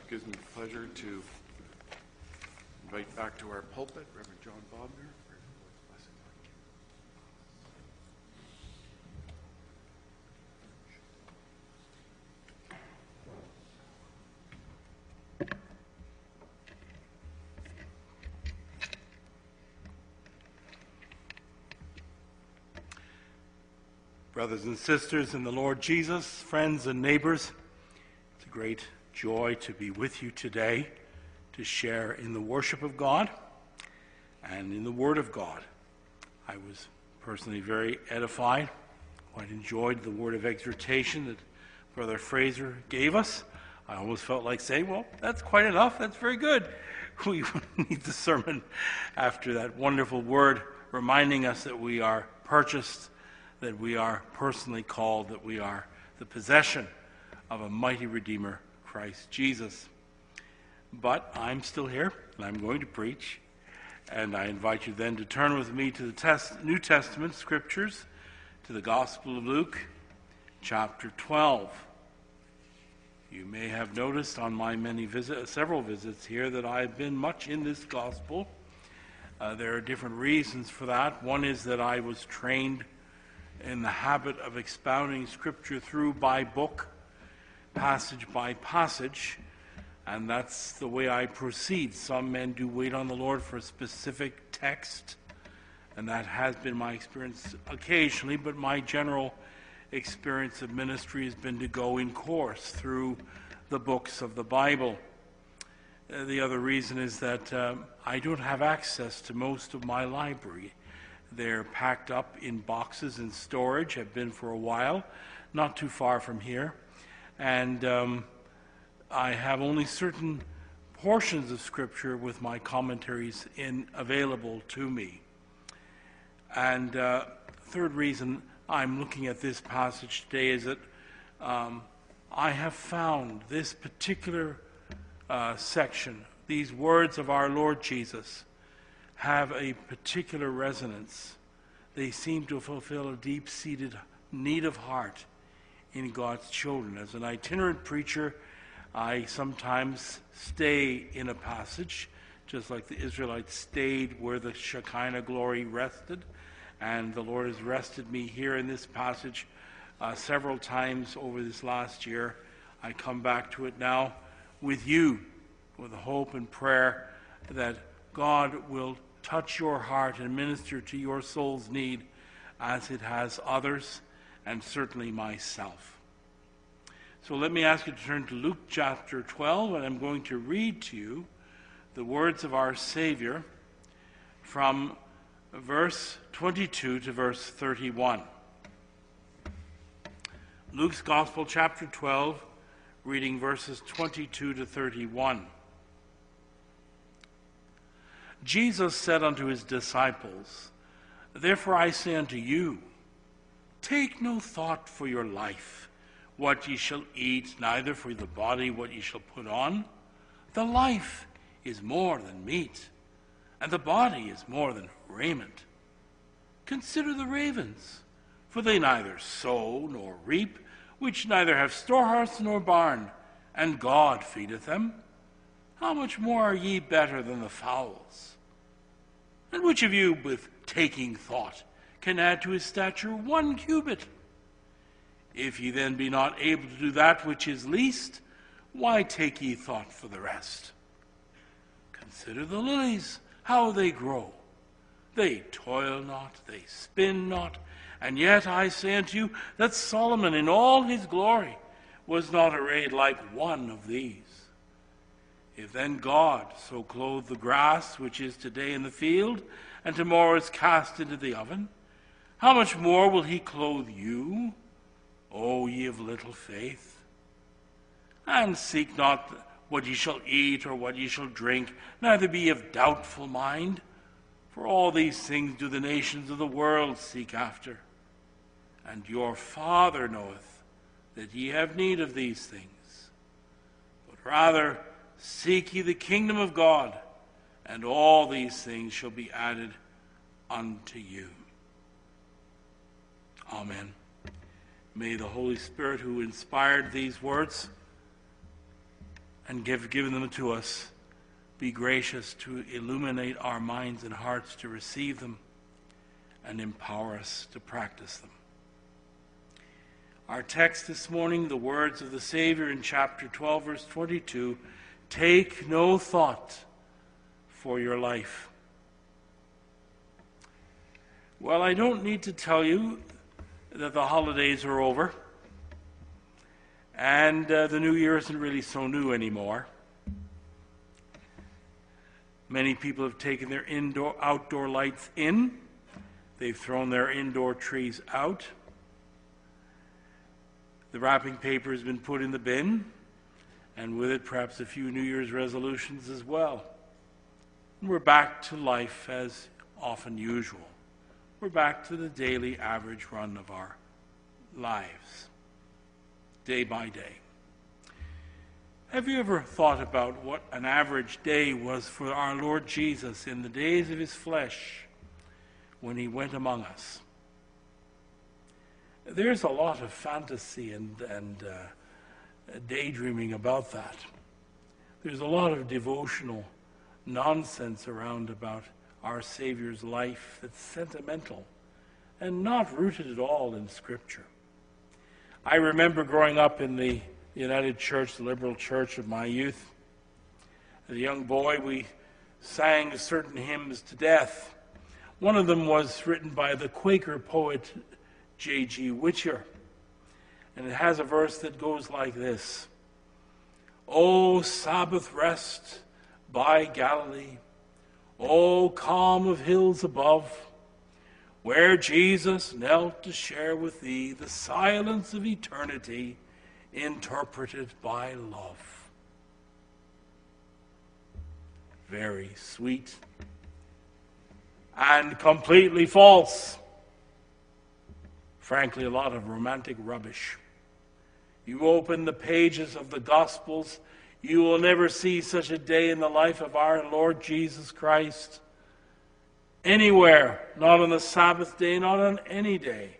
gives me pleasure to invite back to our pulpit Reverend John Bobner. Brothers and sisters in the Lord Jesus, friends and neighbors, it's a great joy to be with you today to share in the worship of God and in the Word of God. I was personally very edified, quite enjoyed the word of exhortation that Brother Fraser gave us. I almost felt like saying, well, that's quite enough, that's very good. We need the sermon after that wonderful word reminding us that we are purchased, that we are personally called, that we are the possession of a mighty Redeemer, Christ Jesus. But I'm still here, and I'm going to preach, and I invite you then to turn with me to the New Testament scriptures, to the Gospel of Luke, chapter 12. You may have noticed on my several visits here that I've been much in this Gospel. There are different reasons for that. One is that I was trained in the habit of expounding Scripture through by book, passage by passage, and that's the way I proceed. Some men do wait on the Lord for a specific text, and that has been my experience occasionally, but my general experience of ministry has been to go in course through the books of the Bible. The other reason is that I don't have access to most of my library. They're packed up in boxes in storage, have been for a while, not too far from here. And I have only certain portions of Scripture with my commentaries available to me. And third reason I'm looking at this passage today is that I have found this particular section, these words of our Lord Jesus, have a particular resonance. They seem to fulfill a deep-seated need of heart in God's children. As an itinerant preacher, I sometimes stay in a passage, just like the Israelites stayed where the Shekinah glory rested, and the Lord has rested me here in this passage several times over this last year. I come back to it now with you, with the hope and prayer that God will touch your heart and minister to your soul's need as it has others, and certainly myself. So let me ask you to turn to Luke chapter 12, and I'm going to read to you the words of our Savior from verse 22 to verse 31. Luke's Gospel, chapter 12, reading verses 22 to 31. Jesus said unto his disciples, Therefore I say unto you, take no thought for your life, what ye shall eat, neither for the body what ye shall put on. The life is more than meat, and the body is more than raiment. Consider the ravens, for they neither sow nor reap, which neither have storehouse nor barn, and God feedeth them. How much more are ye better than the fowls? And which of you, with taking thought, can add to his stature 1 cubit? If ye then be not able to do that which is least, why take ye thought for the rest? Consider the lilies, how they grow. They toil not, they spin not, and yet I say unto you that Solomon in all his glory was not arrayed like one of these. If then God so clothe the grass which is today in the field, and tomorrow is cast into the oven, how much more will he clothe you, O ye of little faith? And seek not what ye shall eat or what ye shall drink, neither be of doubtful mind, for all these things do the nations of the world seek after. And your Father knoweth that ye have need of these things. But rather seek ye the kingdom of God, and all these things shall be added unto you. Amen. May the Holy Spirit who inspired these words and given them to us, be gracious to illuminate our minds and hearts to receive them and empower us to practice them. Our text this morning, the words of the Savior in chapter 12, verse 22, take no thought for your life. Well, I don't need to tell you that the holidays are over, and the new year isn't really so new anymore. Many people have taken their outdoor lights in. They've thrown their indoor trees out. The wrapping paper has been put in the bin, and with it perhaps a few New Year's resolutions as well. And we're back to life as often usual. We're back to the daily average run of our lives, day by day. Have you ever thought about what an average day was for our Lord Jesus in the days of his flesh when he went among us? There's a lot of fantasy and daydreaming about that. There's a lot of devotional nonsense around about our Savior's life that's sentimental and not rooted at all in Scripture. I remember growing up in the United Church, the liberal church of my youth. As a young boy, we sang certain hymns to death. One of them was written by the Quaker poet J.G. Whittier, and it has a verse that goes like this: O Sabbath rest by Galilee, O calm of hills above, where Jesus knelt to share with thee the silence of eternity interpreted by love. Very sweet and completely false. Frankly, a lot of romantic rubbish. You open the pages of the Gospels, you will never see such a day in the life of our Lord Jesus Christ anywhere, not on the Sabbath day, not on any day.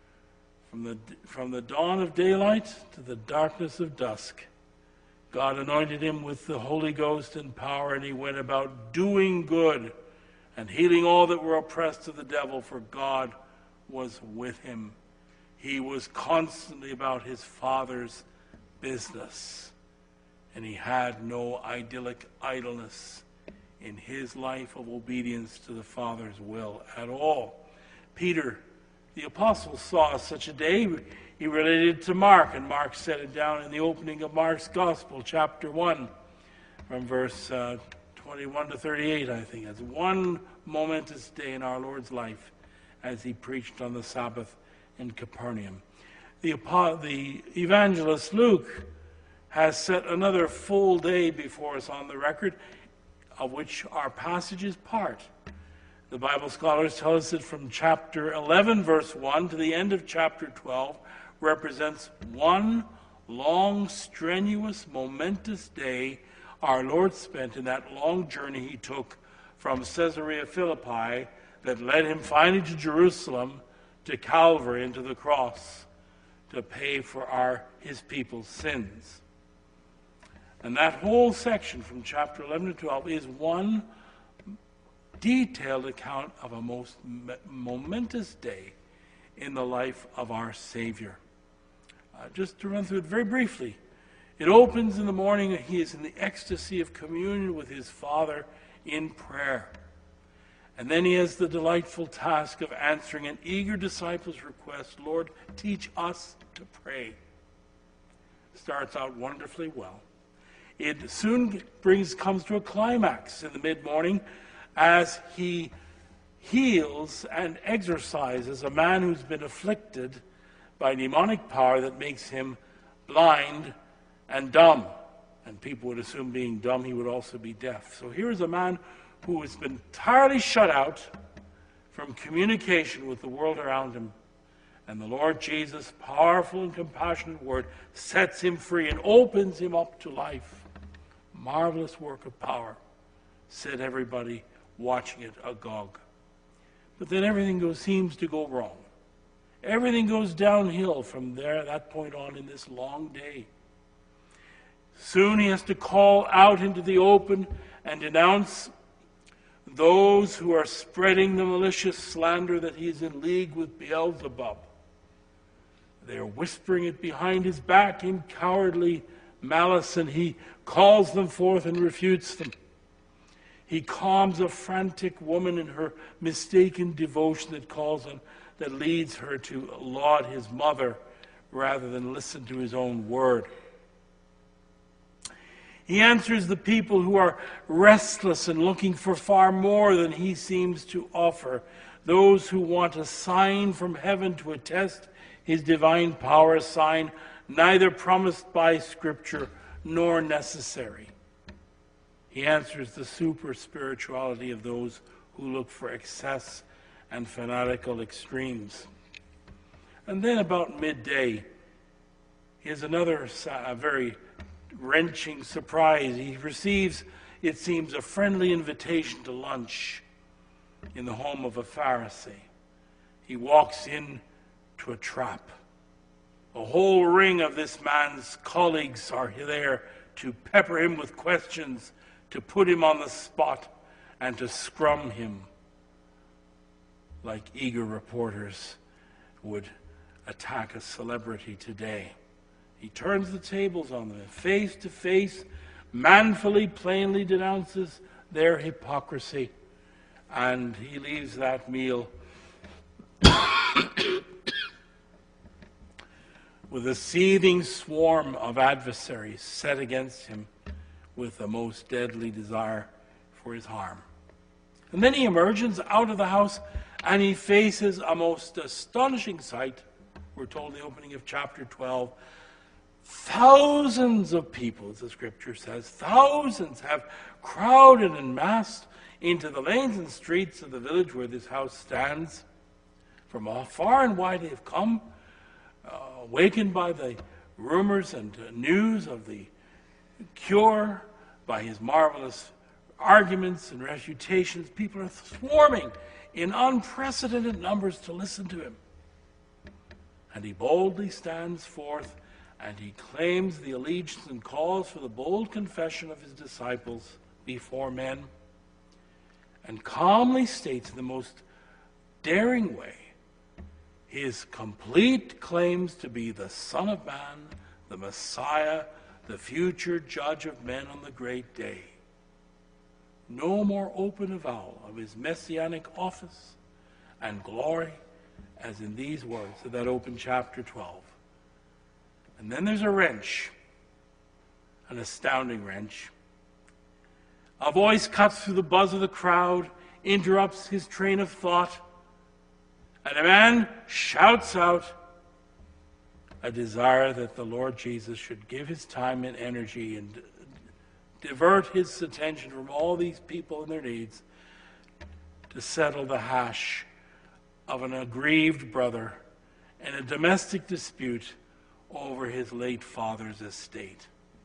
From the dawn of daylight to the darkness of dusk, God anointed him with the Holy Ghost and power, and he went about doing good and healing all that were oppressed of the devil, for God was with him. He was constantly about his Father's business, and he had no idyllic idleness in his life of obedience to the Father's will at all. Peter, the apostle, saw such a day. He related it to Mark, and Mark set it down in the opening of Mark's Gospel, chapter 1, from verse 21 to 38, I think. It's one momentous day in our Lord's life as he preached on the Sabbath in Capernaum. The evangelist Luke has set another full day before us on the record, of which our passage is part. The Bible scholars tell us that from chapter 11, verse 1 to the end of chapter 12 represents one long, strenuous, momentous day our Lord spent in that long journey he took from Caesarea Philippi that led him finally to Jerusalem, to Calvary, and to the cross to pay for his people's sins. And that whole section from chapter 11 to 12 is one detailed account of a most momentous day in the life of our Savior. Just to run through it very briefly, it opens in the morning. He is in the ecstasy of communion with his Father in prayer. And then he has the delightful task of answering an eager disciple's request, Lord, teach us to pray. Starts out wonderfully well. It soon comes to a climax in the mid-morning as he heals and exorcises a man who's been afflicted by demonic power that makes him blind and dumb. And people would assume being dumb, he would also be deaf. So here is a man who has been entirely shut out from communication with the world around him. And the Lord Jesus, powerful and compassionate word, sets him free and opens him up to life. Marvelous work of power, said everybody watching it agog. But then everything seems to go wrong. Everything goes downhill from that point on in this long day. Soon he has to call out into the open and denounce those who are spreading the malicious slander that he is in league with Beelzebub. They are whispering it behind his back in cowardly malice, and he calls them forth and refutes them. He calms a frantic woman in her mistaken devotion that leads her to laud his mother rather than listen to his own word. He answers the people who are restless and looking for far more than he seems to offer, those who want a sign from heaven to attest his divine power, a sign neither promised by Scripture nor necessary. He answers the super spirituality of those who look for excess and fanatical extremes. And then about midday, he has another very wrenching surprise. He receives, it seems, a friendly invitation to lunch in the home of a Pharisee. He walks in to a trap. A whole ring of this man's colleagues are there to pepper him with questions, to put him on the spot, and to scrum him like eager reporters would attack a celebrity today. He turns the tables on them and face to face, manfully, plainly denounces their hypocrisy, and he leaves that meal with a seething swarm of adversaries set against him with the most deadly desire for his harm. And then he emerges out of the house and he faces a most astonishing sight. We're told in the opening of chapter 12, thousands of people, as the scripture says, thousands have crowded and massed into the lanes and streets of the village where this house stands. From far and wide they have come, awakened by the rumors and news of the cure, by his marvelous arguments and refutations. People are swarming in unprecedented numbers to listen to him. And he boldly stands forth and he claims the allegiance and calls for the bold confession of his disciples before men, and calmly states in the most daring way his complete claims to be the Son of Man, the Messiah, the future judge of men on the great day. No more open avowal of his messianic office and glory as in these words of that open chapter 12. And then there's a wrench, an astounding wrench. A voice cuts through the buzz of the crowd, interrupts his train of thought, and a man shouts out a desire that the Lord Jesus should give his time and energy and divert his attention from all these people and their needs to settle the hash of an aggrieved brother in a domestic dispute over his late father's estate.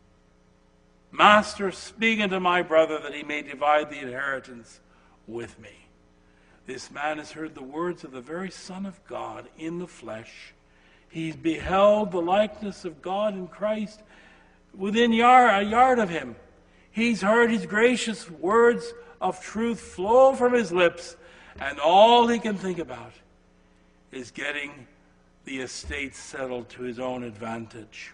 Master, speak unto my brother that he may divide the inheritance with me. This man has heard the words of the very Son of God in the flesh. He's beheld the likeness of God in Christ within a yard of him. He's heard his gracious words of truth flow from his lips, and all he can think about is getting the estate settled to his own advantage.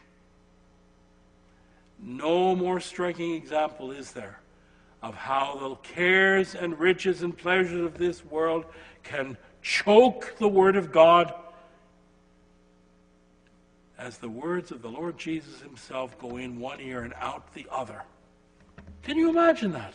No more striking example is there of how the cares and riches and pleasures of this world can choke the Word of God as the words of the Lord Jesus himself go in one ear and out the other. Can you imagine that?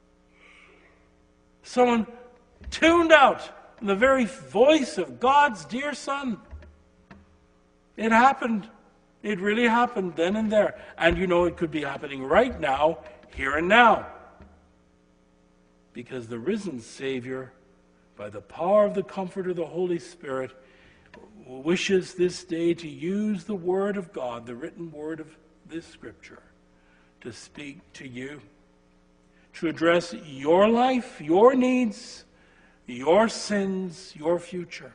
Someone tuned out the very voice of God's dear Son. It happened. It really happened then and there. And you know it could be happening right now, here and now. Because the risen Savior, by the power of the Comforter, the Holy Spirit, wishes this day to use the Word of God, the written Word of this Scripture, to speak to you, to address your life, your needs, your sins, your future.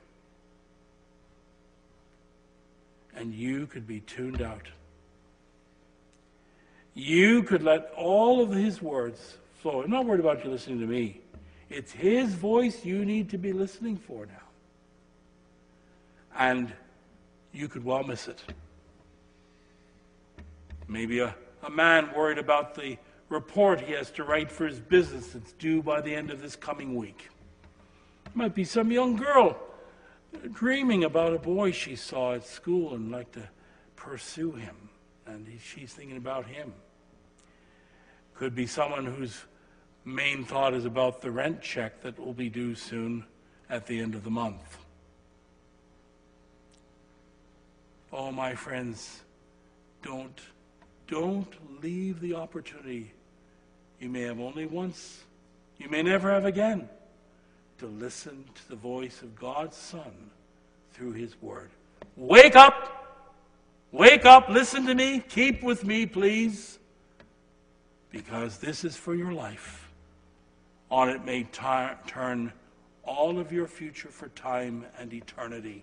And you could be tuned out. you could let all of his words flow. I'm not worried about you listening to me. It's his voice you need to be listening for now. And you could well miss it. Maybe a man worried about the report he has to write for his business that's due by the end of this coming week. It might be some young girl dreaming about a boy she saw at school and like to pursue him, and she's thinking about him. Could be someone whose main thought is about the rent check that will be due soon at the end of the month. Oh, my friends, don't leave the opportunity you may have only once, you may never have again, to listen to the voice of God's Son through his word. Wake up! Wake up, listen to me, keep with me, please, because this is for your life. On it may turn all of your future for time and eternity.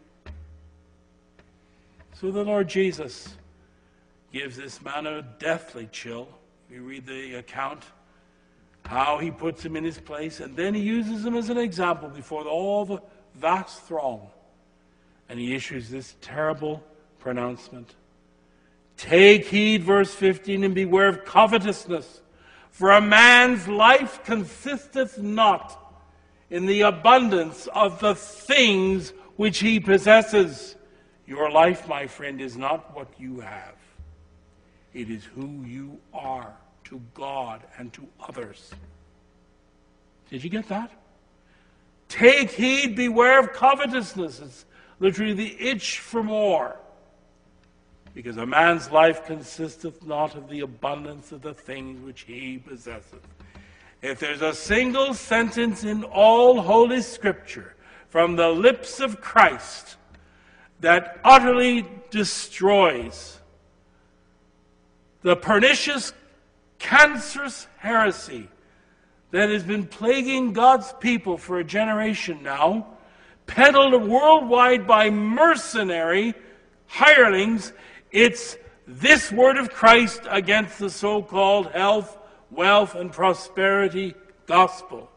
So the Lord Jesus gives this man a deathly chill. We read the account, how he puts him in his place, and then he uses him as an example before all the vast throng. And he issues this terrible pronouncement. Take heed, verse 15, and beware of covetousness, for a man's life consisteth not in the abundance of the things which he possesses. Your life, my friend, is not what you have. It is who you are to God and to others. Did you get that? Take heed, beware of covetousness. It's literally the itch for more. Because a man's life consisteth not of the abundance of the things which he possesseth. If there's a single sentence in all Holy Scripture from the lips of Christ that utterly destroys the pernicious, cancerous heresy that has been plaguing God's people for a generation now, peddled worldwide by mercenary hirelings, it's this word of Christ against the so-called health, wealth, and prosperity gospel.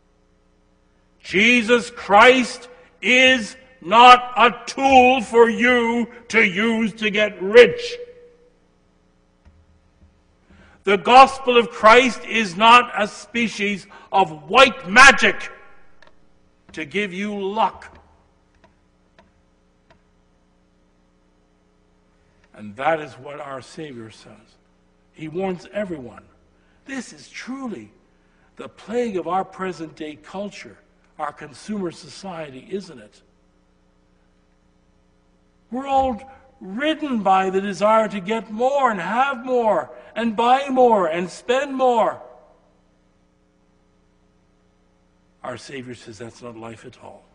Jesus Christ is not a tool for you to use to get rich. The gospel of Christ is not a species of white magic to give you luck. And that is what our Savior says. He warns everyone. This is truly the plague of our present day culture, our consumer society, isn't it? We're all ridden by the desire to get more and have more and buy more and spend more. Our Savior says that's not life at all.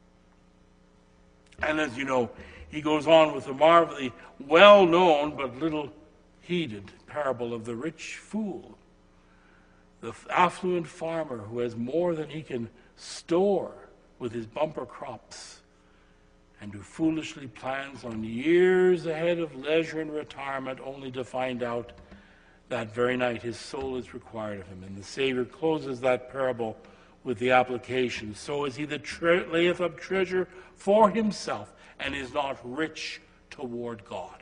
And as you know, he goes on with the marvelously well-known but little heeded parable of the rich fool, the affluent farmer who has more than he can store with his bumper crops, and who foolishly plans on years ahead of leisure and retirement only to find out that very night his soul is required of him. And the Savior closes that parable with the application. So is he that layeth up treasure for himself and is not rich toward God.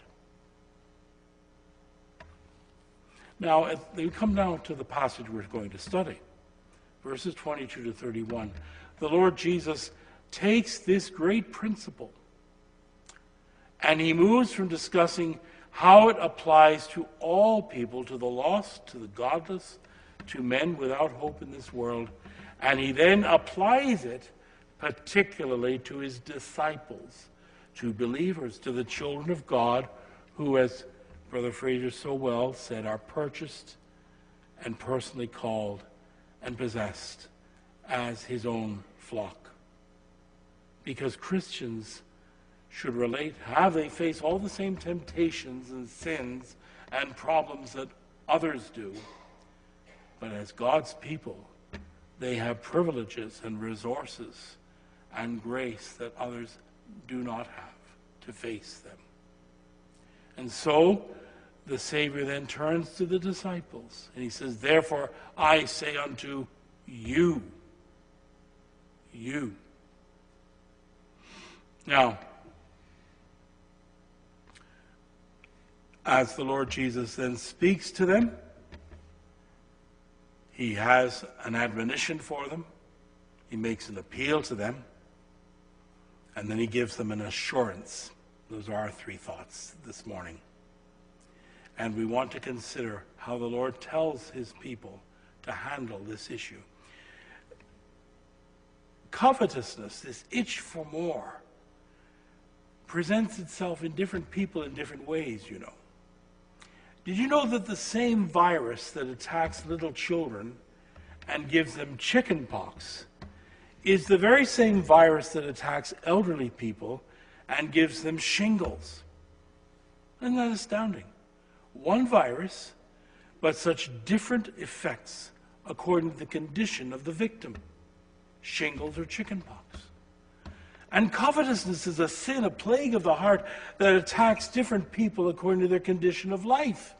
Now, we come now to the passage we're going to study, verses 22 to 31. The Lord Jesus takes this great principle and he moves from discussing how it applies to all people, to the lost, to the godless, to men without hope in this world, and he then applies it particularly to his disciples, to believers, to the children of God who, as Brother Fraser so well said, are purchased and personally called and possessed as his own flock. Because Christians should relate, they face all the same temptations and sins and problems that others do. But as God's people, they have privileges and resources and grace that others do not have to face them. And so, the Savior then turns to the disciples and he says, therefore I say unto you. Now, as the Lord Jesus then speaks to them, he has an admonition for them. He makes an appeal to them. And then he gives them an assurance. Those are our three thoughts this morning. And we want to consider how the Lord tells his people to handle this issue. Covetousness, this itch for more, presents itself in different people in different ways, you know. Did you know that the same virus that attacks little children and gives them chicken pox is the very same virus that attacks elderly people and gives them shingles? Isn't that astounding? One virus, but such different effects according to the condition of the victim. Shingles or chicken pox. And covetousness is a sin, a plague of the heart that attacks different people according to their condition of life.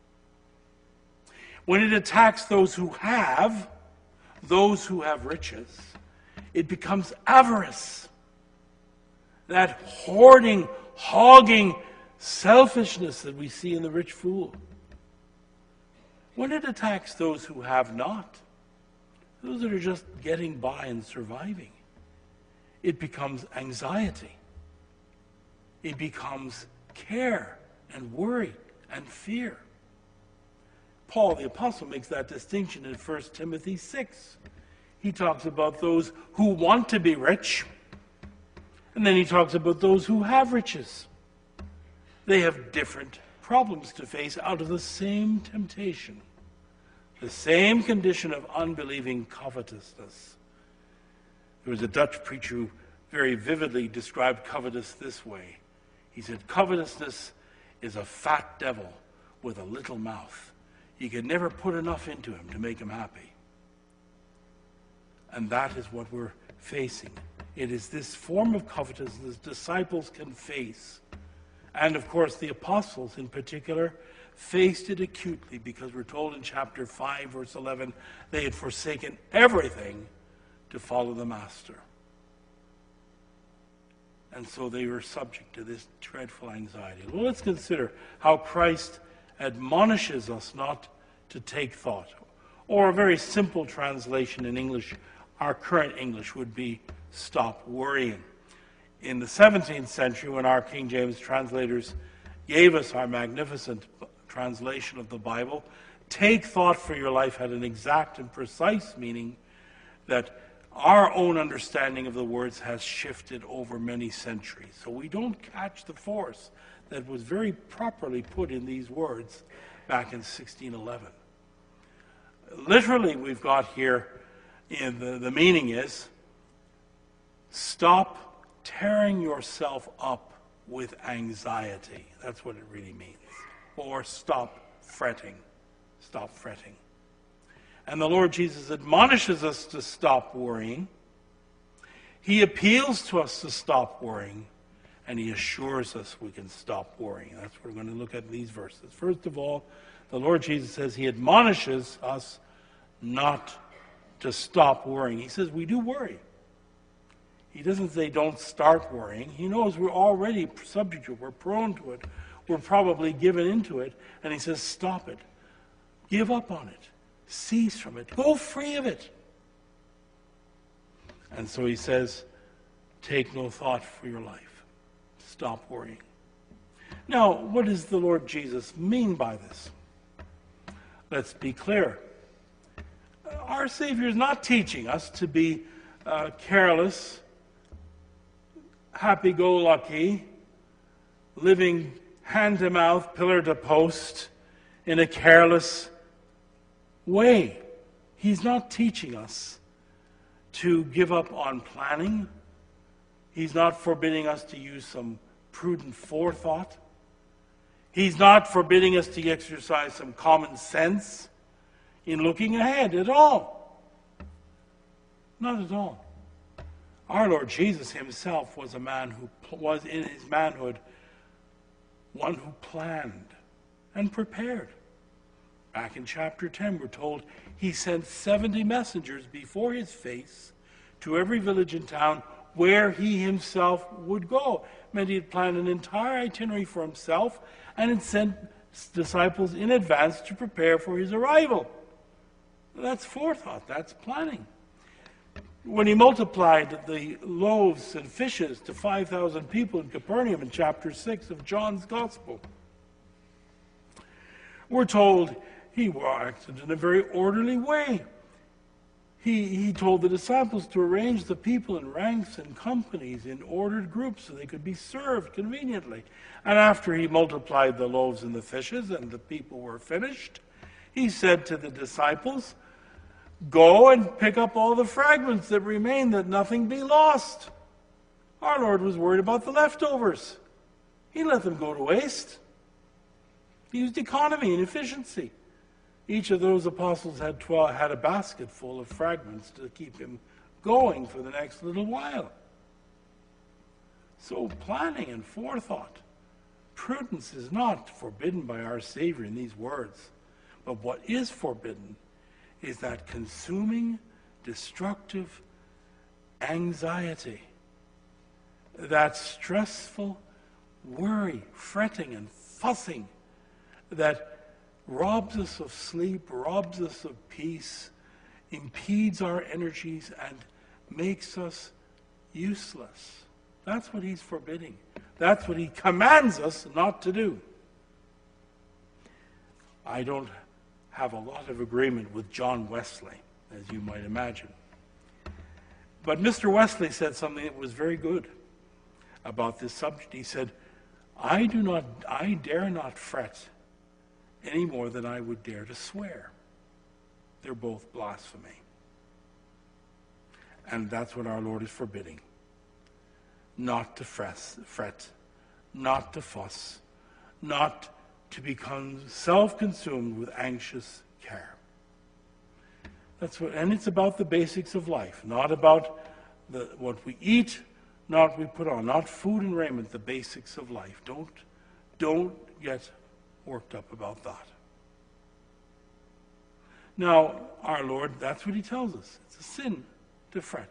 When it attacks those who have riches, it becomes avarice. That hoarding, hogging selfishness that we see in the rich fool. When it attacks those who have not, those that are just getting by and surviving, it becomes anxiety. It becomes care and worry and fear. Paul the Apostle makes that distinction in 1 Timothy 6. He talks about those who want to be rich, and then he talks about those who have riches. They have different problems to face out of the same temptation, the same condition of unbelieving covetousness. There was a Dutch preacher who very vividly described covetous this way. He said, covetousness is a fat devil with a little mouth. You can never put enough into him to make him happy. And that is what we're facing. It is this form of covetousness disciples can face. And of course, the apostles in particular faced it acutely, because we're told in chapter 5, verse 11, they had forsaken everything to follow the Master. And so they were subject to this dreadful anxiety. Well, let's consider how Christ admonishes us not to take thought. Or a very simple translation in English, our current English, would be stop worrying. In the 17th century, when our King James translators gave us our magnificent translation of the Bible, take thought for your life had an exact and precise meaning that our own understanding of the words has shifted over many centuries. So we don't catch the force that was very properly put in these words back in 1611. Literally, we've got here, the meaning is, stop tearing yourself up with anxiety. That's what it really means. Or stop fretting. Stop fretting. And the Lord Jesus admonishes us to stop worrying. He appeals to us to stop worrying, and he assures us we can stop worrying. That's what we're going to look at in these verses. First of all, the Lord Jesus says he admonishes us not to stop worrying. He says we do worry. He doesn't say don't start worrying. He knows we're already subject to it. We're prone to it. We're probably given into it. And he says stop it. Give up on it. Cease from it. Go free of it. And so he says, take no thought for your life. Stop worrying. Now, what does the Lord Jesus mean by this? Let's be clear. Our Savior is not teaching us to be careless, happy-go-lucky, living hand-to-mouth, pillar-to-post in a careless way. He's not teaching us to give up on planning. He's not forbidding us to use some prudent forethought. He's not forbidding us to exercise some common sense in looking ahead at all. Not at all. Our Lord Jesus himself was a man who was in his manhood one who planned. and prepared. Back in chapter 10, we're told he sent 70 messengers before his face to every village and town where he himself would go. It meant he had planned an entire itinerary for himself and had sent disciples in advance to prepare for his arrival. That's forethought, that's planning. When he multiplied the loaves and fishes to 5,000 people in Capernaum in chapter 6 of John's Gospel, we're told he acted in a very orderly way. He told the disciples to arrange the people in ranks and companies in ordered groups so they could be served conveniently. And after he multiplied the loaves and the fishes and the people were finished, he said to the disciples, "Go and pick up all the fragments that remain, that nothing be lost." Our Lord was worried about the leftovers. He let them go to waste. He used economy and efficiency. Each of those apostles had a basket full of fragments to keep him going for the next little while. So planning and forethought. Prudence is not forbidden by our Savior in these words. But what is forbidden is that consuming, destructive anxiety, that stressful worry, fretting and fussing that robs us of sleep, robs us of peace, impedes our energies, and makes us useless. That's what he's forbidding. That's what he commands us not to do. I don't have a lot of agreement with John Wesley, as you might imagine. But Mr. Wesley said something that was very good about this subject. He said, I dare not fret any more than I would dare to swear. They're both blasphemy. And that's what our Lord is forbidding. Not to fret, not to fuss, not to become self-consumed with anxious care. And it's about the basics of life, not about what we eat, not what we put on, not food and raiment, the basics of life. Don't get worked up about that. Now, our Lord, that's what he tells us. It's a sin to fret.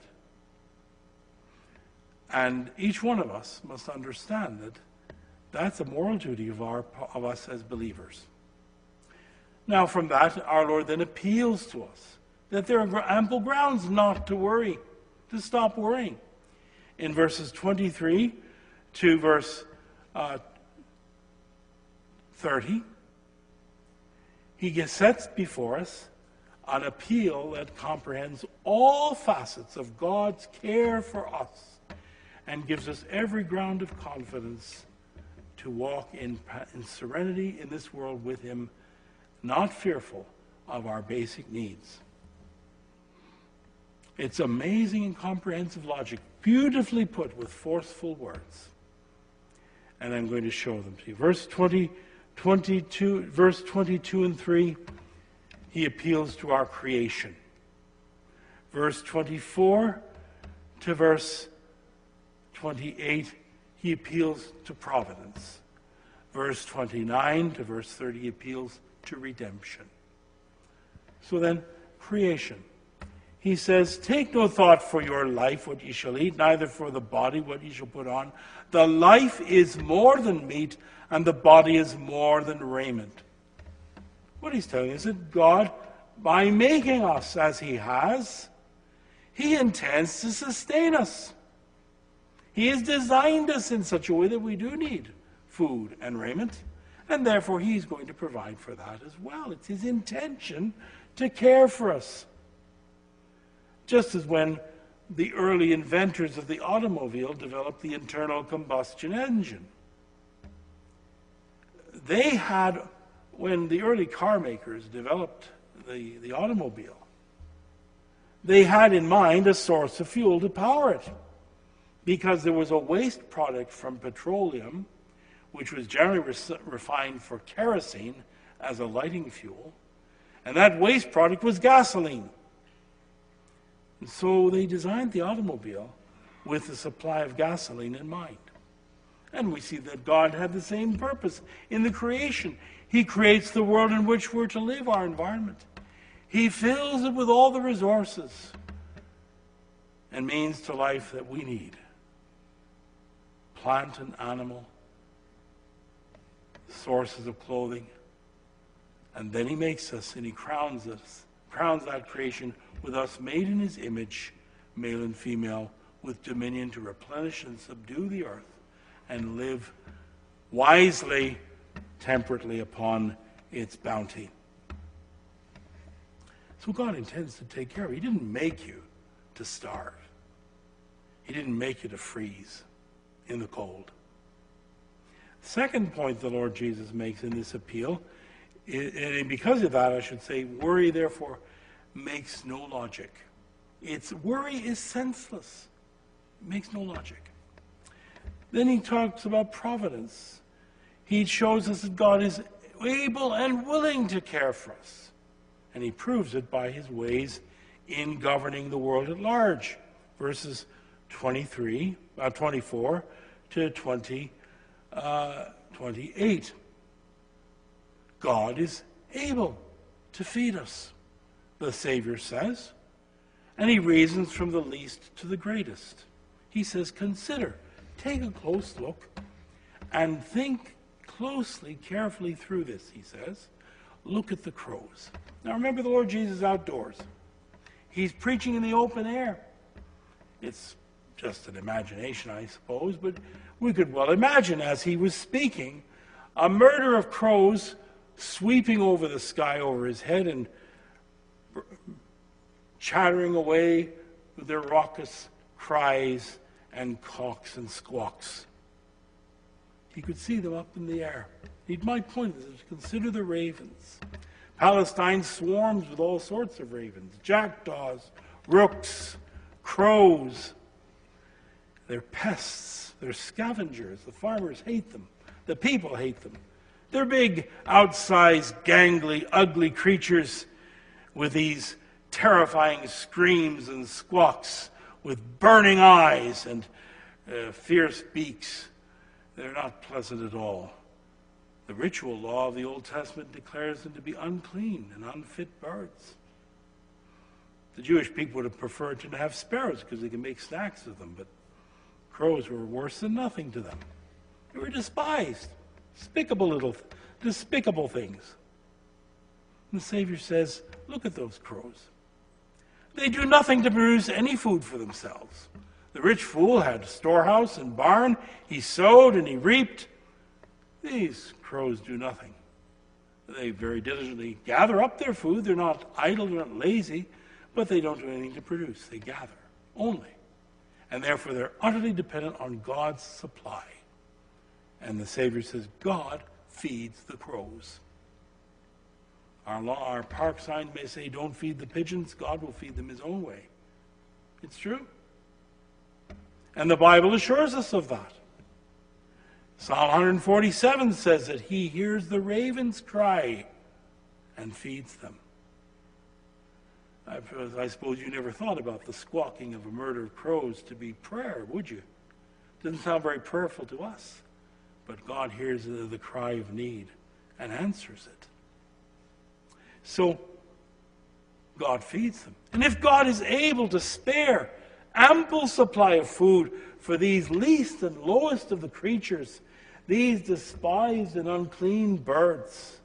And each one of us must understand that that's a moral duty of us as believers. Now, from that, our Lord then appeals to us that there are ample grounds not to worry, to stop worrying. In verses 23 to verse 30, he sets before us an appeal that comprehends all facets of God's care for us and gives us every ground of confidence to walk in serenity in this world with him, not fearful of our basic needs. It's amazing and comprehensive logic, beautifully put with forceful words. And I'm going to show them to you. Verse 22 and 3, he appeals to our creation. Verse 24 to verse 28, he appeals to providence. Verse 29 to verse 30, he appeals to redemption. So then, creation. He says, take no thought for your life, what ye shall eat, neither for the body, what ye shall put on. The life is more than meat, and the body is more than raiment. What he's telling us is that God, by making us as he has, he intends to sustain us. He has designed us in such a way that we do need food and raiment, and therefore he's going to provide for that as well. It's his intention to care for us. Just as when the early inventors of the automobile developed the internal combustion engine. They had, when the early car makers developed the automobile, they had in mind a source of fuel to power it, because there was a waste product from petroleum, which was generally refined for kerosene as a lighting fuel, and that waste product was gasoline. And so they designed the automobile with the supply of gasoline in mind. And we see that God had the same purpose in the creation. He creates the world in which we're to live, our environment. He fills it with all the resources and means to life that we need. Plant and animal, sources of clothing. And then he makes us and he crowns that creation with us made in his image, male and female, with dominion to replenish and subdue the earth and live wisely, temperately upon its bounty. So God intends to take care of you. He didn't make you to starve. He didn't make you to freeze in the cold. Second point the Lord Jesus makes in this appeal, and because of that I should say, worry therefore makes no logic. Worry is senseless. It makes no logic. Then he talks about providence. He shows us that God is able and willing to care for us. And he proves it by his ways in governing the world at large. Verses 24 to 28. God is able to feed us, the Savior says. And he reasons from the least to the greatest. He says, consider, take a close look, and think closely, carefully through this, he says. Look at the crows. Now remember, the Lord Jesus is outdoors. He's preaching in the open air. It's just an imagination, I suppose, but we could well imagine as he was speaking, a murder of crows sweeping over the sky over his head and chattering away with their raucous cries and cawks and squawks. He could see them up in the air. He might point to them, consider the ravens. Palestine swarms with all sorts of ravens, jackdaws, rooks, crows. They're pests, they're scavengers. The farmers hate them. The people hate them. They're big, outsized, gangly, ugly creatures with these terrifying screams and squawks, with burning eyes and fierce beaks. They're not pleasant at all. The ritual law of the Old Testament declares them to be unclean and unfit birds. The Jewish people would have preferred to have sparrows because they could make snacks of them, but crows were worse than nothing to them. They were despised, despicable things. And the Savior says, look at those crows. They do nothing to produce any food for themselves. The rich fool had a storehouse and barn. He sowed and he reaped. These crows do nothing. They very diligently gather up their food. They're not idle, they're not lazy, but they don't do anything to produce. They gather only. And therefore they're utterly dependent on God's supply. And the Savior says, God feeds the crows. Our park sign may say, don't feed the pigeons. God will feed them his own way. It's true. And the Bible assures us of that. Psalm 147 says that he hears the ravens cry and feeds them. I suppose you never thought about the squawking of a murder of crows to be prayer, would you? Doesn't sound very prayerful to us. But God hears the cry of need and answers it. So, God feeds them. And if God is able to spare ample supply of food for these least and lowest of the creatures, these despised and unclean birds,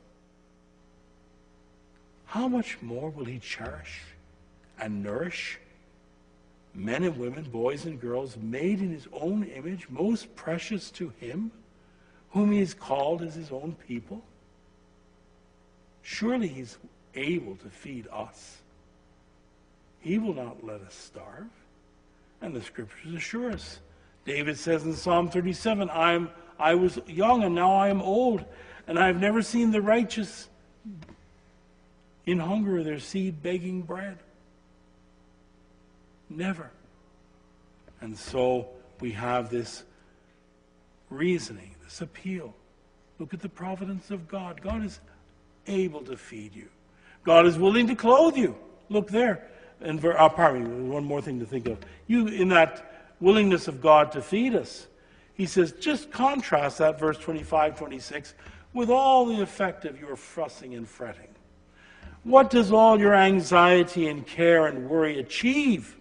how much more will he cherish and nourish men and women, boys and girls, made in his own image, most precious to him, whom he has called as his own people? Surely he's able to feed us. He will not let us starve. And the scriptures assure us. David says in Psalm 37, I was young and now I am old, and I have never seen the righteous in hunger or their seed begging bread. Never. And so we have this reasoning, this appeal. Look at the providence of God. God is able to feed you. God is willing to clothe you. Look there. And pardon me, one more thing to think of. In that willingness of God to feed us, He says, just contrast that verse 25, 26 with all the effect of your fussing and fretting. What does all your anxiety and care and worry achieve?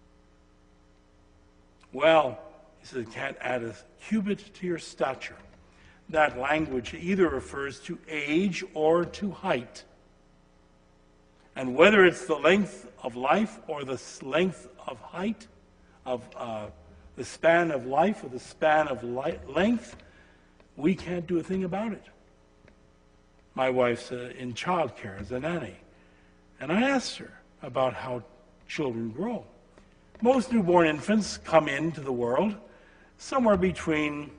Well, he says, it can't add a cubit to your stature. That language either refers to age or to height. And whether it's the length of life or the length of height, of the span of life or the span of length, we can't do a thing about it. My wife's in childcare as a nanny, and I asked her about how children grow. Most newborn infants come into the world somewhere between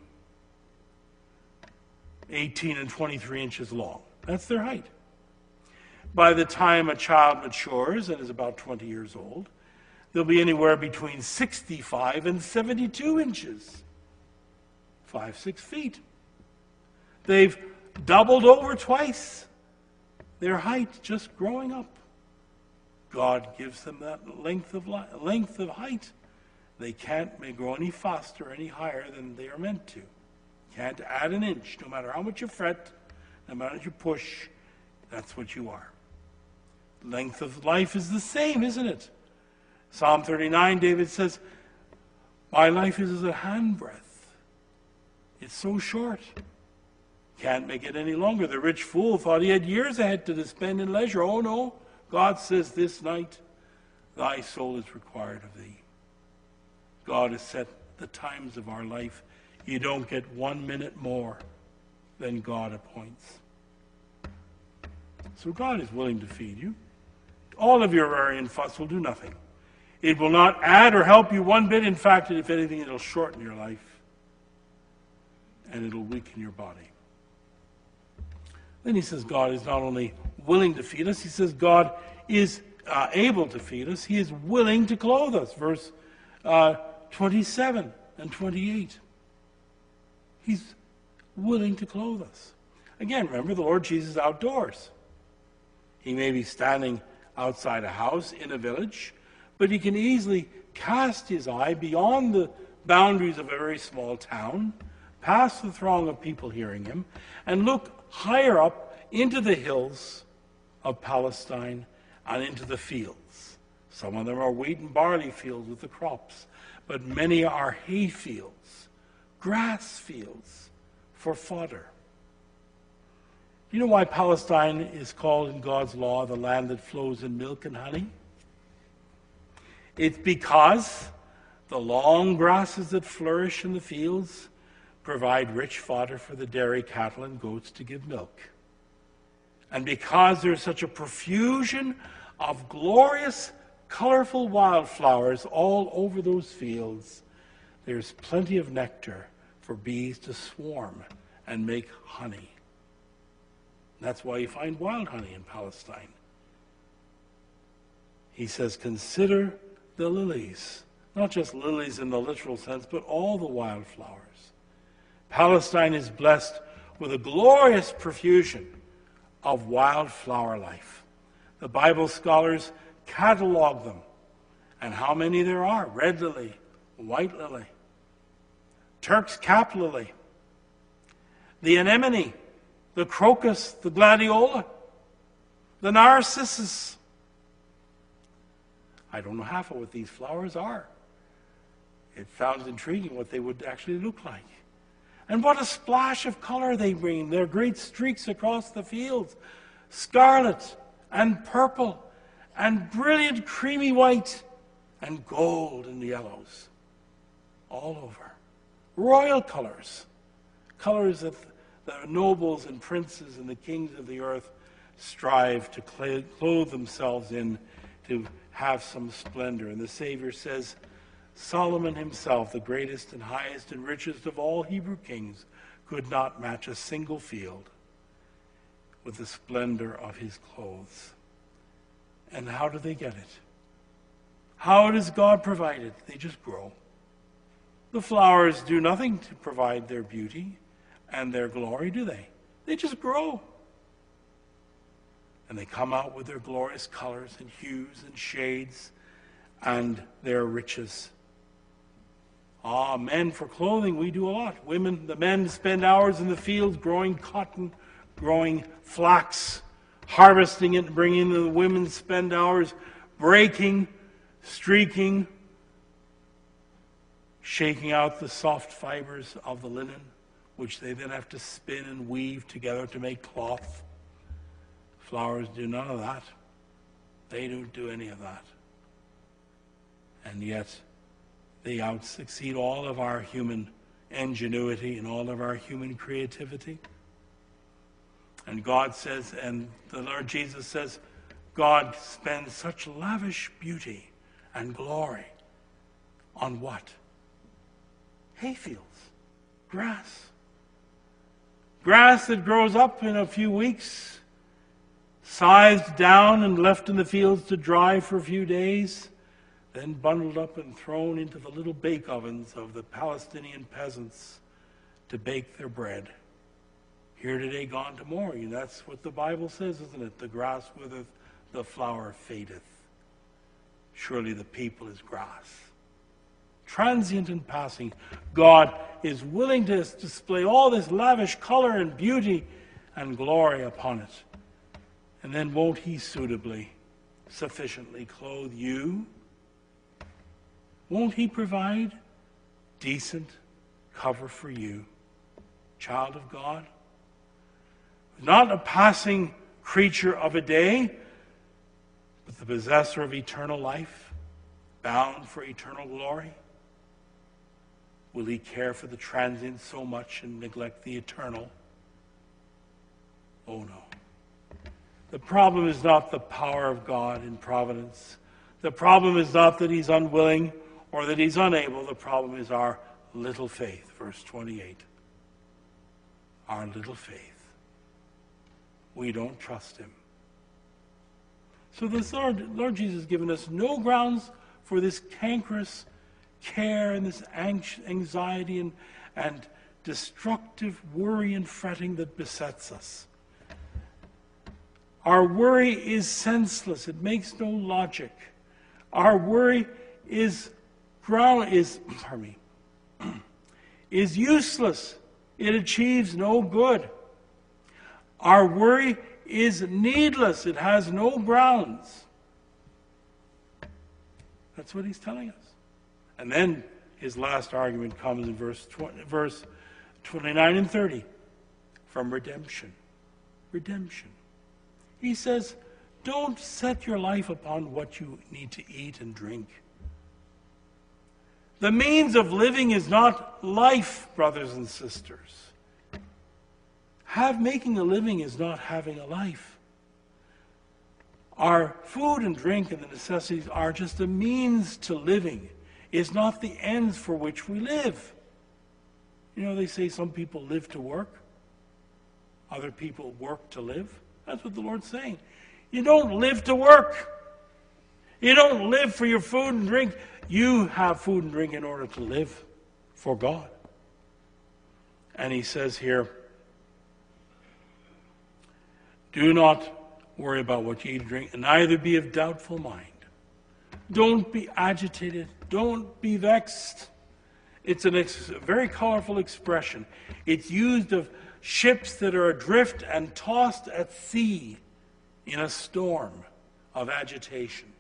18 and 23 inches long. That's their height. By the time a child matures and is about 20 years old, they'll be anywhere between 65 and 72 inches, 5-6 feet. They've doubled over twice their height just growing up. God gives them that length of height. They can't grow any faster, any higher than they are meant to. Can't add an inch, no matter how much you fret, no matter how much you push, that's what you are. Length of life is the same, isn't it? Psalm 39, David says, my life is as a handbreadth. It's so short. Can't make it any longer. The rich fool thought he had years ahead to spend in leisure. Oh no, God says this night, thy soul is required of thee. God has set the times of our life. You don't get 1 minute more than God appoints. So God is willing to feed you. All of your worry and fuss will do nothing. It will not add or help you one bit. In fact, if anything, it'll shorten your life. And it'll weaken your body. Then he says God is not only willing to feed us, he says God is able to feed us. He is willing to clothe us. Verse 27 and 28. He's willing to clothe us. Again, remember, the Lord Jesus is outdoors. He may be standing outside a house in a village, but he can easily cast his eye beyond the boundaries of a very small town, past the throng of people hearing him, and look higher up into the hills of Palestine and into the fields. Some of them are wheat and barley fields with the crops, but many are hay fields, grass fields for fodder. Do you know why Palestine is called in God's law the land that flows in milk and honey? It's because the long grasses that flourish in the fields provide rich fodder for the dairy cattle and goats to give milk. And because there's such a profusion of glorious, colorful wildflowers all over those fields, there's plenty of nectar for bees to swarm and make honey. That's why you find wild honey in Palestine. He says, consider the lilies. Not just lilies in the literal sense, but all the wildflowers. Palestine is blessed with a glorious profusion of wildflower life. The Bible scholars catalog them, and how many there are. Red lily, white lily, Turk's cap lily, the anemone, the crocus, the gladiola, the narcissus. I don't know half of what these flowers are. It sounds intriguing what they would actually look like. And what a splash of color they bring. They're great streaks across the fields. Scarlet and purple and brilliant creamy white and gold and yellows. All over. Royal colors. Colors that the nobles and princes and the kings of the earth strive to clothe themselves in, to have some splendor. And the Savior says, Solomon himself, the greatest and highest and richest of all Hebrew kings, could not match a single field with the splendor of his clothes. And how do they get it? How does God provide it? They just grow. The flowers do nothing to provide their beauty and their glory, do they? They just grow. And they come out with their glorious colors and hues and shades and their riches. Men for clothing, we do a lot. Women, the men spend hours in the fields growing cotton, growing flax, harvesting it and bringing it. The women spend hours breaking, streaking, shaking out the soft fibers of the linen, which they then have to spin and weave together to make cloth. Flowers do none of that. They don't do any of that. And yet, they out-succeed all of our human ingenuity and all of our human creativity. And God says, and the Lord Jesus says, God spends such lavish beauty and glory on what? Hayfields, grass. Grass that grows up in a few weeks, scythed down and left in the fields to dry for a few days, then bundled up and thrown into the little bake ovens of the Palestinian peasants to bake their bread. Here today, gone tomorrow. That's what the Bible says, isn't it? The grass withereth, the flower fadeth. Surely the people is grass. Transient and passing. God is willing to display all this lavish color and beauty and glory upon it. And then won't he suitably, sufficiently clothe you? Won't he provide decent cover for you, child of God? Not a passing creature of a day, but the possessor of eternal life, bound for eternal glory. Will he care for the transient so much and neglect the eternal? Oh no. The problem is not the power of God in providence. The problem is not that he's unwilling or that he's unable. The problem is our little faith. Verse 28. Our little faith. We don't trust him. So the Lord Jesus has given us no grounds for this cankerous care and this anxiety and destructive worry and fretting that besets us. Our worry is senseless. It makes no logic. Our worry is useless. It achieves no good. Our worry is needless. It has no grounds. That's what he's telling us. And then his last argument comes in verse 29 and 30 from redemption. Redemption. He says, don't set your life upon what you need to eat and drink. The means of living is not life, brothers and sisters. Making a living is not having a life. Our food and drink and the necessities are just a means to living. It's not the ends for which we live. They say some people live to work. Other people work to live. That's what the Lord's saying. You don't live to work. You don't live for your food and drink. You have food and drink in order to live for God. And he says here, do not worry about what you eat and drink, and neither be of doubtful mind. Don't be agitated. Don't be vexed. It's a very colorful expression. It's used of ships that are adrift and tossed at sea in a storm of agitation.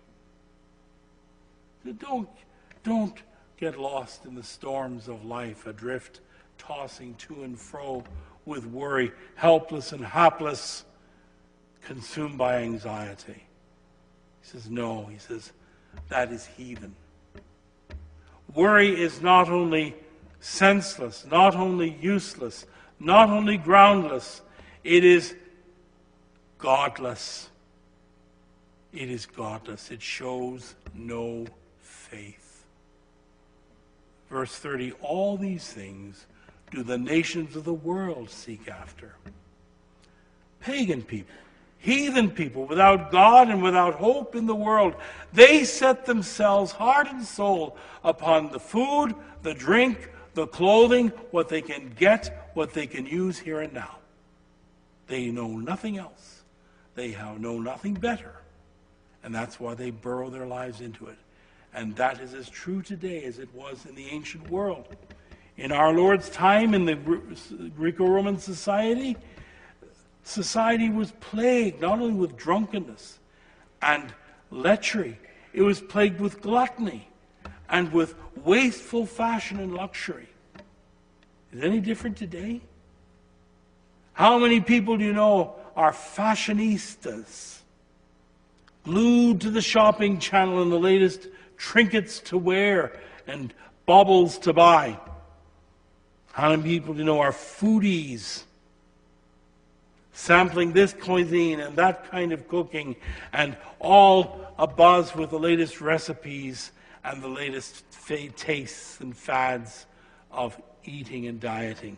So don't get lost in the storms of life, adrift, tossing to and fro with worry, helpless and hapless, consumed by anxiety. He says, no, he says, that is heathen. Worry is not only senseless, not only useless, not only groundless, it is godless. It is godless. It shows no faith. Verse 30, all these things do the nations of the world seek after. Pagan people, heathen people, without God and without hope in the world, they set themselves heart and soul upon the food, the drink, the clothing, what they can get, what they can use here and now. They know nothing else. They know nothing better. And that's why they burrow their lives into it. And that is as true today as it was in the ancient world. In our Lord's time, in the Greco-Roman society was plagued not only with drunkenness and lechery, it was plagued with gluttony and with wasteful fashion and luxury. Is it any different today? How many people do you know are fashionistas, glued to the shopping channel and the latest trinkets to wear and baubles to buy? How many people do you know are foodies, sampling this cuisine and that kind of cooking, and all abuzz with the latest recipes and the latest tastes and fads of eating and dieting?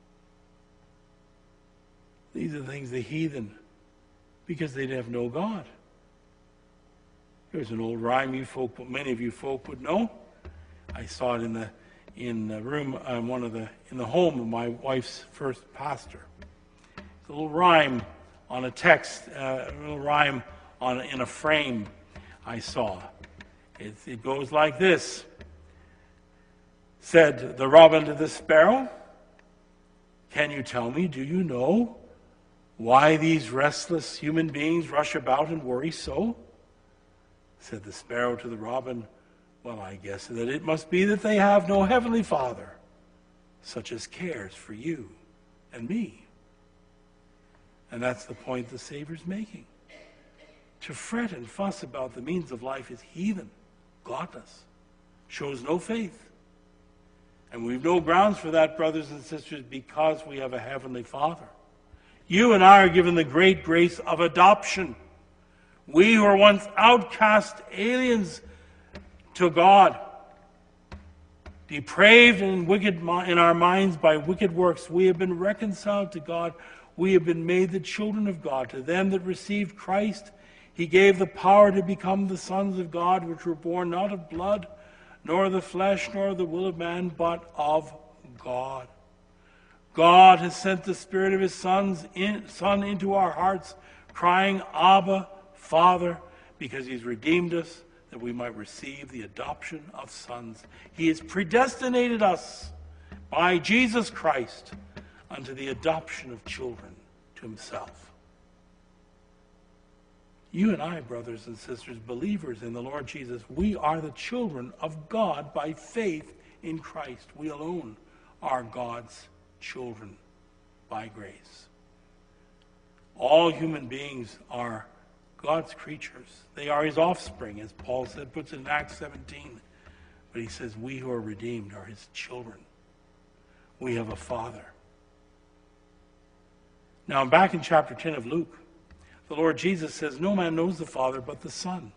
These are the things the heathen, because they have no God. There's an old rhyme many of you folk would know. I saw it in the room, in the home of my wife's first pastor. It's a little rhyme on a text, a little rhyme in a frame I saw. It goes like this. Said the robin to the sparrow, "Can you tell me, do you know, why these restless human beings rush about and worry so?" Said the sparrow to the robin, "Well, I guess that it must be that they have no heavenly Father, such as cares for you and me." And that's the point the Savior's making. To fret and fuss about the means of life is heathen, godless, shows no faith. And we've no grounds for that, brothers and sisters, because we have a heavenly Father. You and I are given the great grace of adoption. We who were once outcast aliens to God, depraved and wicked in our minds by wicked works, we have been reconciled to God. We have been made the children of God. To them that received Christ, he gave the power to become the sons of God, which were born not of blood, nor of the flesh, nor of the will of man, but of God. God has sent the Spirit of his Son into our hearts, crying, "Abba, Father," because he's redeemed us, that we might receive the adoption of sons. He has predestinated us by Jesus Christ unto the adoption of children to himself. You and I, brothers and sisters, believers in the Lord Jesus, we are the children of God by faith in Christ. We alone are God's children by grace. All human beings are God's creatures. They are his offspring, as Paul said, puts it in Acts 17. But he says, we who are redeemed are his children. We have a Father. Now, back in chapter 10 of Luke, the Lord Jesus says, no man knows the Father but the Son.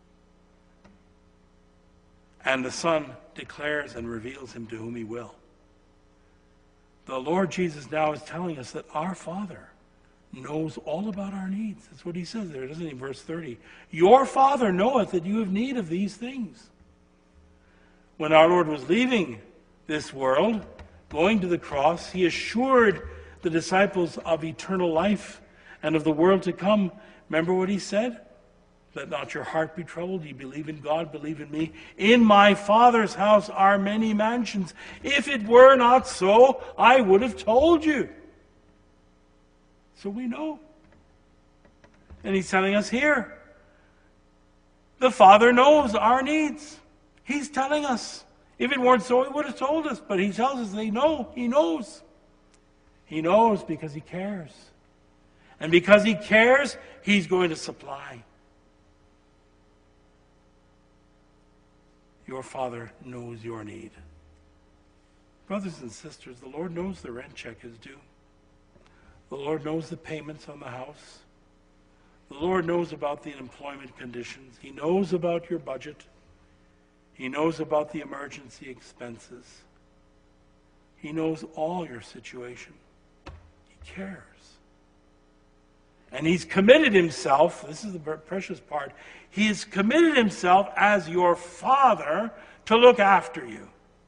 And the Son declares and reveals him to whom he will. The Lord Jesus now is telling us that our Father knows all about our needs. That's what he says there, doesn't he? Verse 30. Your Father knoweth that you have need of these things. When our Lord was leaving this world, going to the cross, he assured the disciples of eternal life and of the world to come. Remember what he said? Let not your heart be troubled. You believe in God, believe in me. In my Father's house are many mansions. If it were not so, I would have told you. So we know. And he's telling us here, the Father knows our needs. He's telling us. If it weren't so, he would have told us. But he tells us they know. He knows. He knows because he cares. And because he cares, he's going to supply. Your Father knows your need. Brothers and sisters, the Lord knows the rent check is due. The Lord knows the payments on the house. The Lord knows about the employment conditions. He knows about your budget. He knows about the emergency expenses. He knows all your situation. He cares. And he's committed himself, this is the precious part, he has committed himself as your Father to look after you.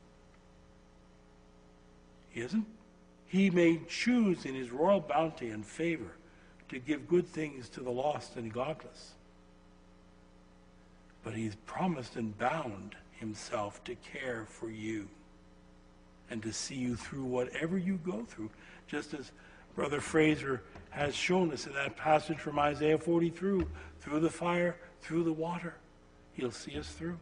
He isn't? He may choose in his royal bounty and favor to give good things to the lost and godless. but he's promised and bound himself to care for you and to see you through whatever you go through, just as Brother Fraser has shown us in that passage from Isaiah 40, through the fire, through the water. He'll see us through.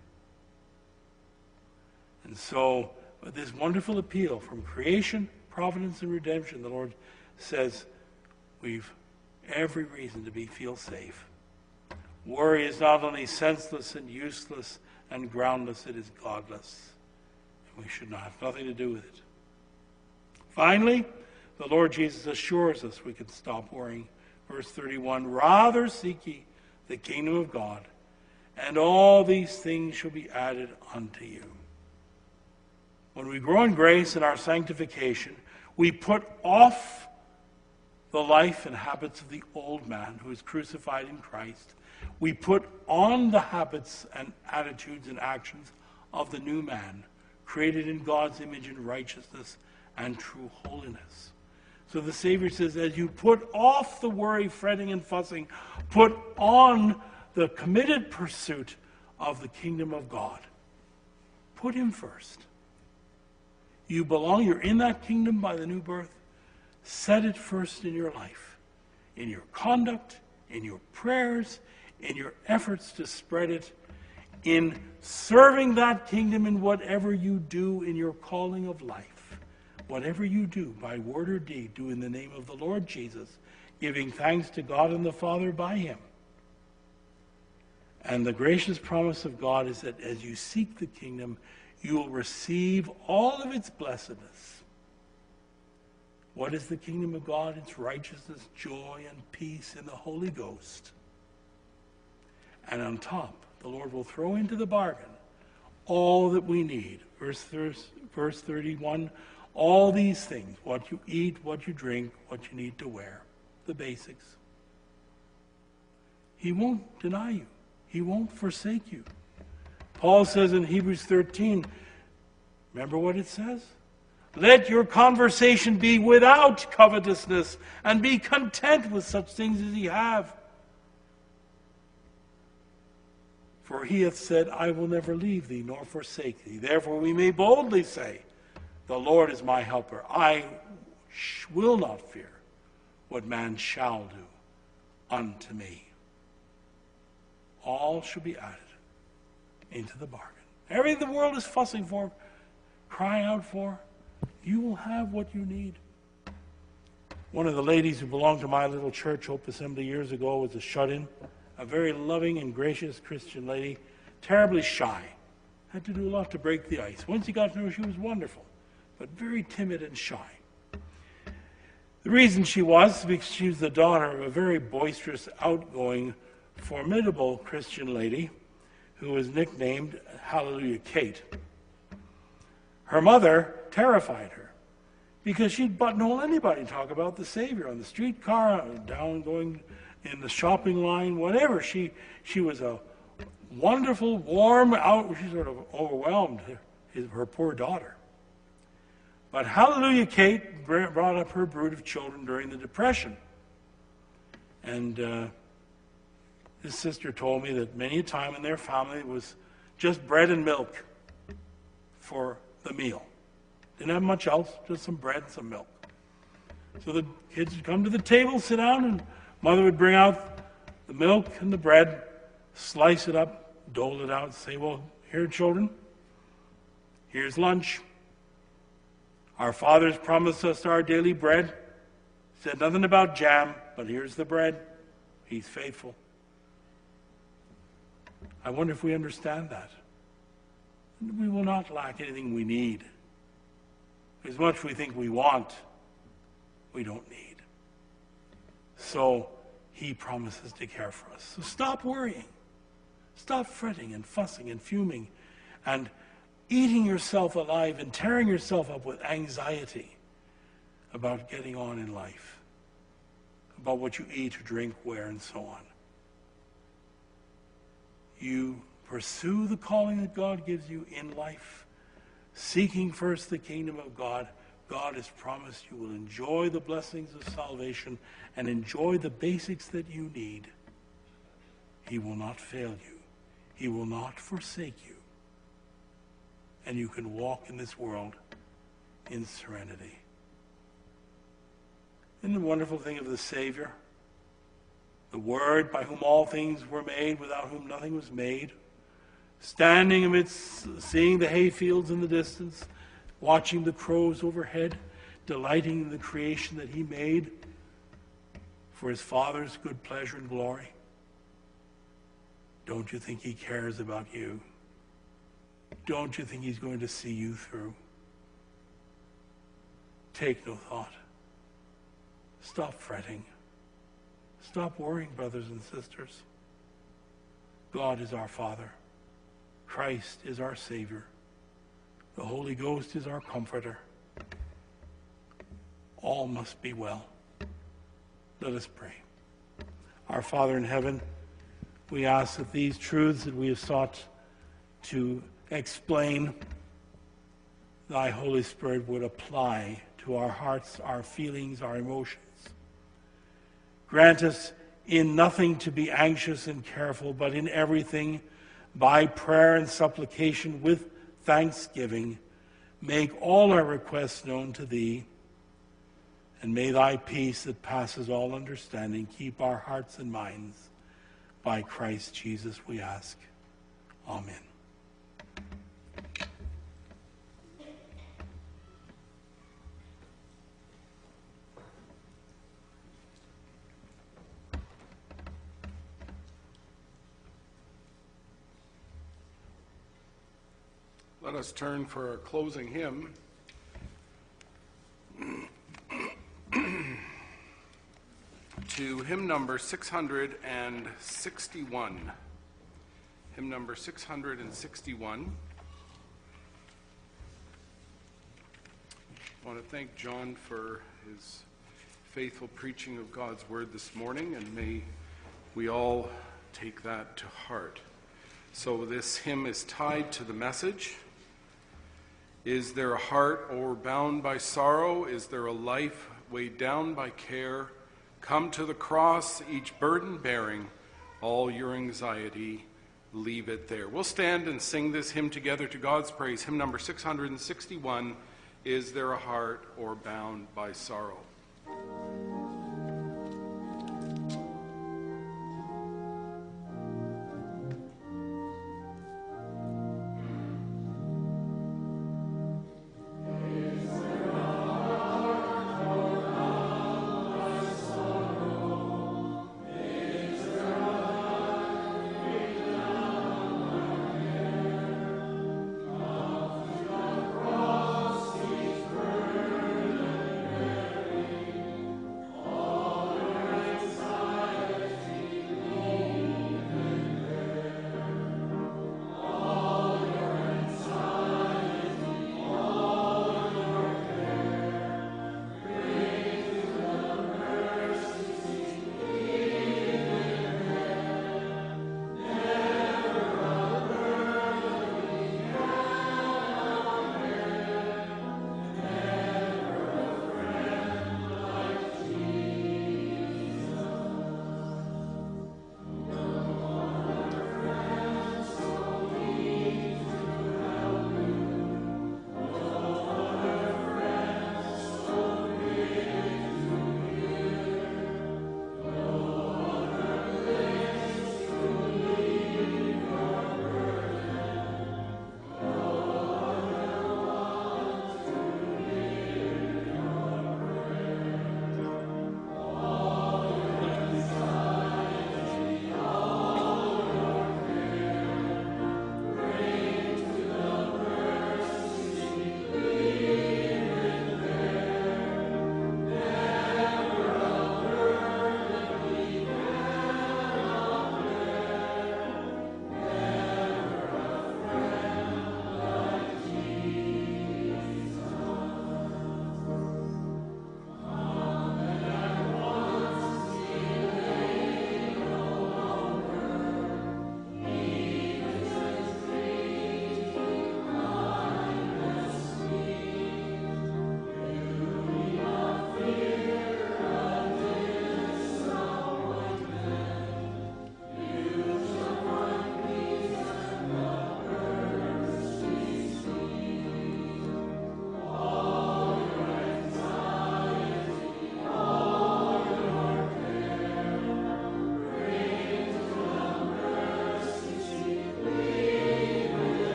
And so, with this wonderful appeal from creation, providence, and redemption, the Lord says we've every reason to feel safe. Worry is not only senseless and useless and groundless, it is godless. And we should not have nothing to do with it. Finally, the Lord Jesus assures us we can stop worrying. Verse 31, rather seek ye the kingdom of God, and all these things shall be added unto you. When we grow in grace in our sanctification, we put off the life and habits of the old man who is crucified in Christ. We put on the habits and attitudes and actions of the new man, created in God's image and righteousness and true holiness. So the Savior says, as you put off the worry, fretting, and fussing, put on the committed pursuit of the kingdom of God. Put him first. You belong, you're in that kingdom by the new birth. Set it first in your life, in your conduct, in your prayers, in your efforts to spread it, in serving that kingdom in whatever you do in your calling of life. Whatever you do, by word or deed, do in the name of the Lord Jesus, giving thanks to God and the Father by him. And the gracious promise of God is that as you seek the kingdom, you will receive all of its blessedness. What is the kingdom of God? It's righteousness, joy, and peace in the Holy Ghost. And on top, the Lord will throw into the bargain all that we need. Verse 31, all these things, what you eat, what you drink, what you need to wear, the basics. He won't deny you. He won't forsake you. Paul says in Hebrews 13, remember what it says? Let your conversation be without covetousness, and be content with such things as ye have. For he hath said, I will never leave thee nor forsake thee. Therefore we may boldly say, the Lord is my helper. I will not fear what man shall do unto me. All shall be added into the bargain. Everything the world is fussing for, crying out for, you will have what you need. One of the ladies who belonged to my little church, Hope Assembly, years ago was a shut-in, a very loving and gracious Christian lady, terribly shy. Had to do a lot to break the ice. Once you got to know her, she was wonderful, but very timid and shy. The reason she was because she was the daughter of a very boisterous, outgoing, formidable Christian lady who was nicknamed Hallelujah Kate. Her mother terrified her because she'd buttonhole anybody talk about the Savior on the streetcar, down going in the shopping line, whatever. She was a wonderful, warm, she sort of overwhelmed her poor daughter. But Hallelujah Kate brought up her brood of children during the Depression. And this sister told me that many a time in their family it was just bread and milk for the meal. Didn't have much else, just some bread and some milk. So the kids would come to the table, sit down, and mother would bring out the milk and the bread, slice it up, dole it out, and say, well, here, children, here's lunch. Our fathers promised us our daily bread. Said nothing about jam, but here's the bread. He's faithful. I wonder if we understand that. We will not lack anything we need. As much we think we want, we don't need. So he promises to care for us. So stop worrying. Stop fretting and fussing and fuming and eating yourself alive and tearing yourself up with anxiety about getting on in life, about what you eat or drink, wear, and so on. You pursue the calling that God gives you in life, seeking first the kingdom of God. God has promised you will enjoy the blessings of salvation and enjoy the basics that you need. He will not fail you. He will not forsake you. And you can walk in this world in serenity. Isn't the wonderful thing of the Savior? The Word by whom all things were made, without whom nothing was made. Standing amidst, seeing the hayfields in the distance, watching the crows overhead, delighting in the creation that he made for his Father's good pleasure and glory. Don't you think he cares about you? Don't you think he's going to see you through? Take no thought. Stop fretting. Stop worrying, brothers and sisters. God is our Father. Christ is our Savior. The Holy Ghost is our Comforter. All must be well. Let us pray. Our Father in heaven, we ask that these truths that we have sought to explain, thy Holy Spirit would apply to our hearts, our feelings, our emotions. Grant us in nothing to be anxious and careful, but in everything, by prayer and supplication with thanksgiving, make all our requests known to thee, and may thy peace that passes all understanding keep our hearts and minds. By Christ Jesus we ask. Amen. Let us turn for our closing hymn to hymn number 661. Hymn number 661. I want to thank John for his faithful preaching of God's word this morning, and may we all take that to heart. So this hymn is tied to the message. Is there a heart o'erbound by sorrow? Is there a life weighed down by care? Come to the cross, each burden bearing, all your anxiety, leave it there. We'll stand and sing this hymn together to God's praise. Hymn number 661, Is There a Heart O'erbound by Sorrow?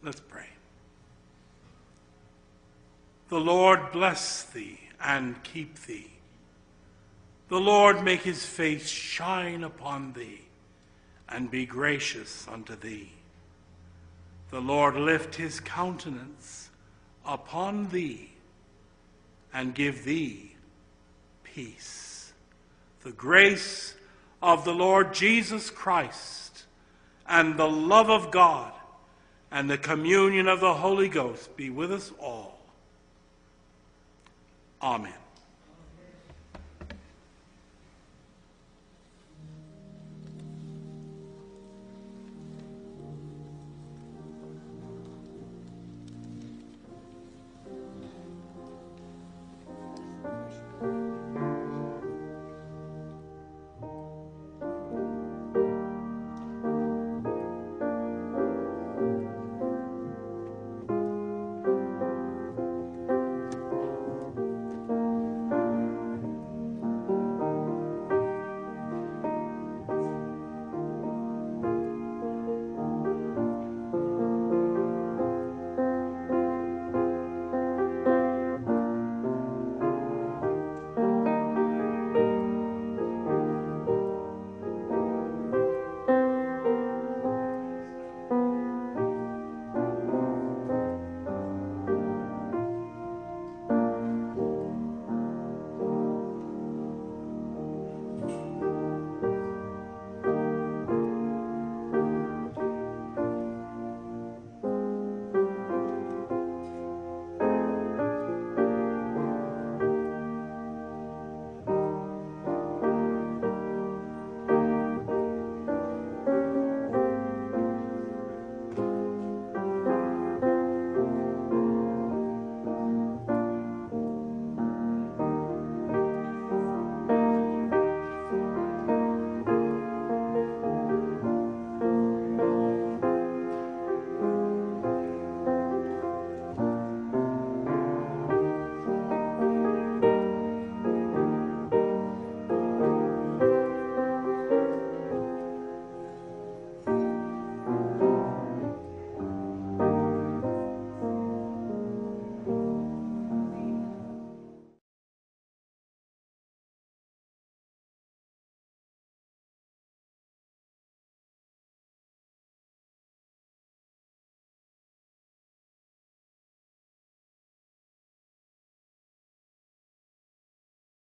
Let's pray. The Lord bless thee and keep thee. The Lord make his face shine upon thee and be gracious unto thee. The Lord lift his countenance upon thee and give thee peace. The grace of the Lord Jesus Christ and the love of God and the communion of the Holy Ghost be with us all. Amen.